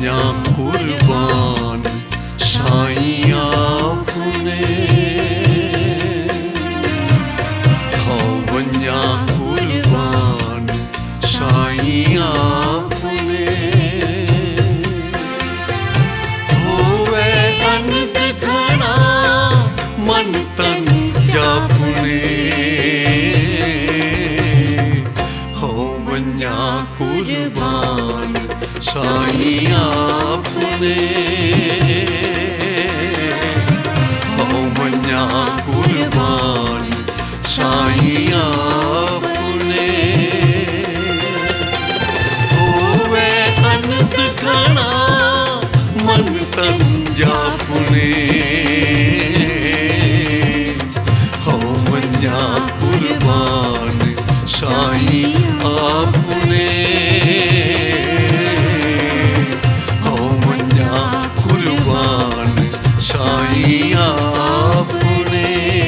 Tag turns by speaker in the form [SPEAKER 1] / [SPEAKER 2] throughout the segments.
[SPEAKER 1] वञा कुर्बान साईं आपने, हाँ वञा कुर्बान साईं आपने। होवे अनंत घना मन तन जापने, हो वञा कुर्बान साईं आपने, हो वञा कुर्बान साईं आपने। होवे अनंत घना मन तन जापने, हो वञा कुर्बान साईं आपने, हो वञा कुर्बान साईं आपने।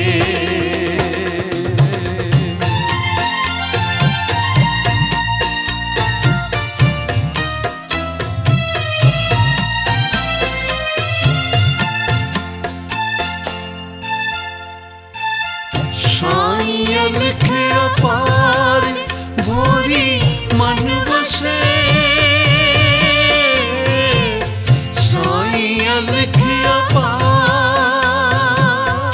[SPEAKER 1] साईं अलख अपार भोरी मन वसे, साईं अलख अपार,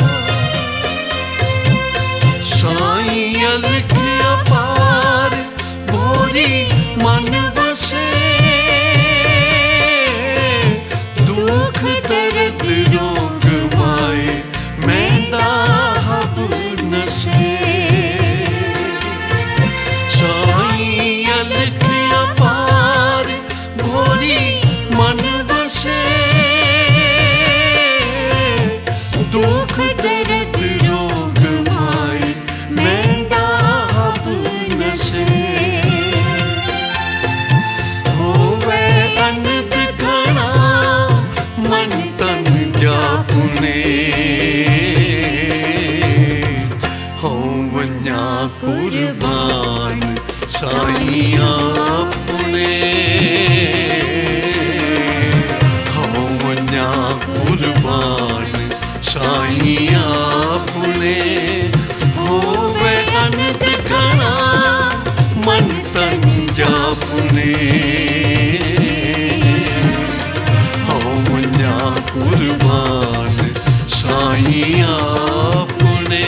[SPEAKER 1] साईं अलख अपार भोरी मन वसे। दुख दर्द रोग माए मैंदा हब नसे, साईं अलख अपार भोरी मन वसे। दुख दर्द रोग माए मैंदा हब नसे। होवे अनंत घना मन तन जापने, हो वञा कुर्बान साईं आपने, हो वञा कुर्बान साईं आपने। होवे अनंत घना मन तन जापने, हो वञा कुर्बान साईं आपने,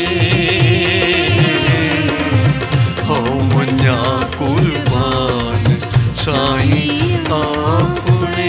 [SPEAKER 1] हो वञा कुर्बान साईं आपने।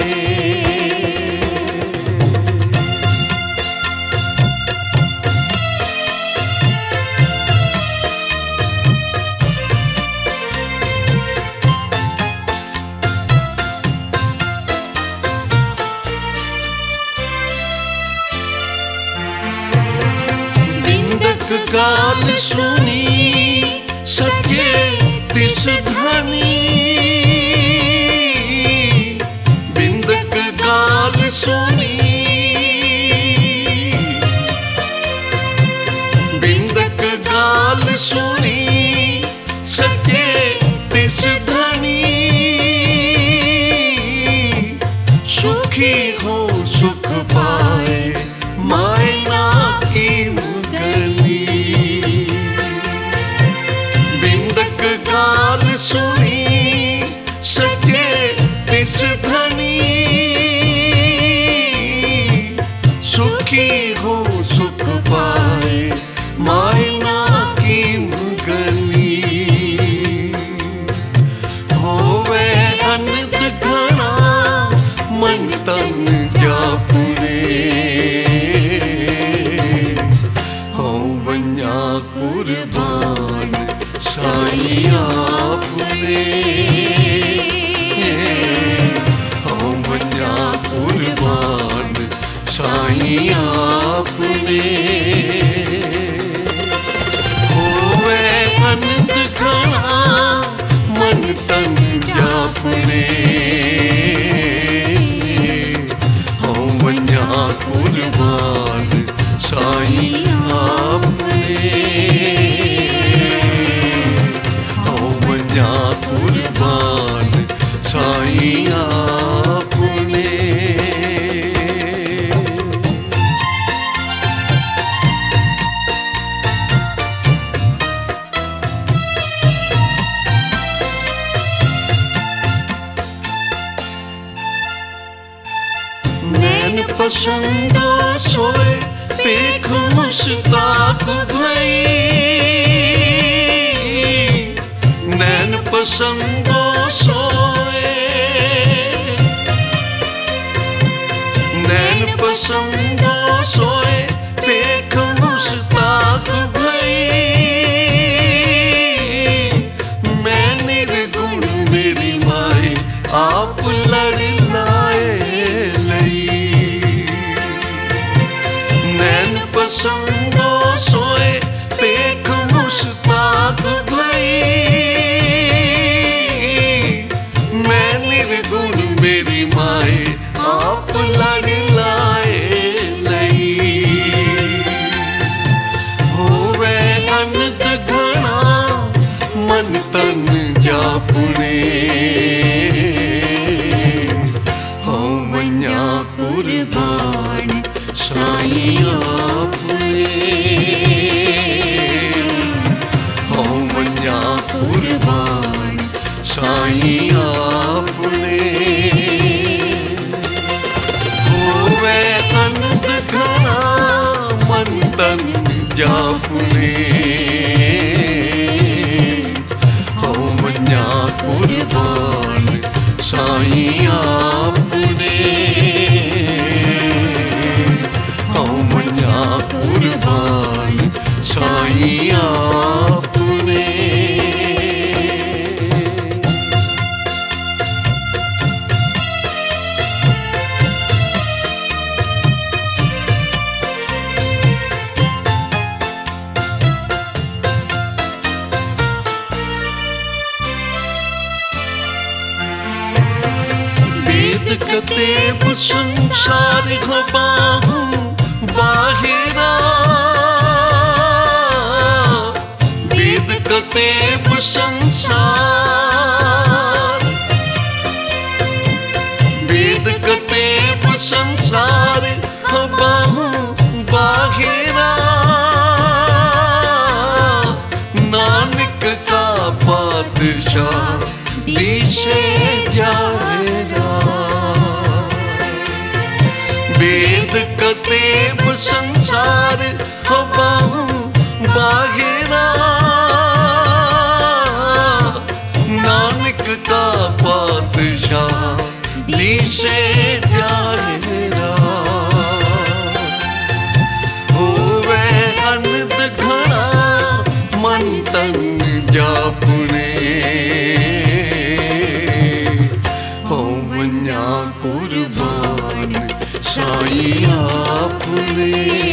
[SPEAKER 1] बिंदक गाल सुनी सके तिस धनी, बिंदक गाल सुनी, बिंदक गाल सुनी सके तिस धनी। सुखी हो सुख पाए माए ना की मुगनी, बिंदक गाल सुनी सके तिस धनी। सुखी हो सुख पाए माए ना की मुगनी। होवे अनंत घना मन तन जापने, हो वञा कुर्बान साईं आपने, हो वञा कुर्बान साईं आपने। होवे अनंत घना मन तन जापने, हो वञा कुर्बान साईं आपने, हो वञा कुर्बान साईं आपने। पसंदो सोए पेख मुश्ताक भई नैन पसंदो सोए नैन पसंदो सोए पेख मुश्ताक भई मैं निर्गुण मेरी माए आप लड़ लाए लई नैन पसंदो सोए पेख मुश्ताक भई मैं निर्गुण मेरी माए आप लड़ लाए लई होवे अनंत घना मन तन जापुणे हो मन्या कुर्बान साईं आपने हो मन्या कुर्बान साईं आपने होवे अनंत घना मन तन जापुणे हो मन्या कुर्बान साईं आपने हो मन्या कुर्बान साईं आपने वेद कतेब संसार बाहु बाहिरा वेद कतेब संसार वेद कतेब संसार बाहु बाहिरा नानक का पातशाह दिशे जाएगा वेद कतेब संसार बाहु बाहिरा नानक का पातशाह दिशे जाएगा होवे अनंत घना मन तन जापुणे हो मन्या कुर्बान साईं आपने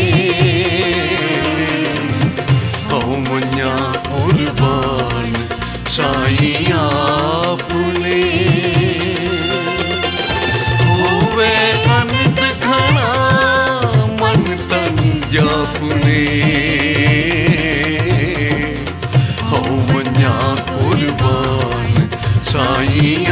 [SPEAKER 1] हो मन्या कुर्बान साईं आपने होवे अनंत घना मन तन जापुणे हो मन्या कुर्बान साईं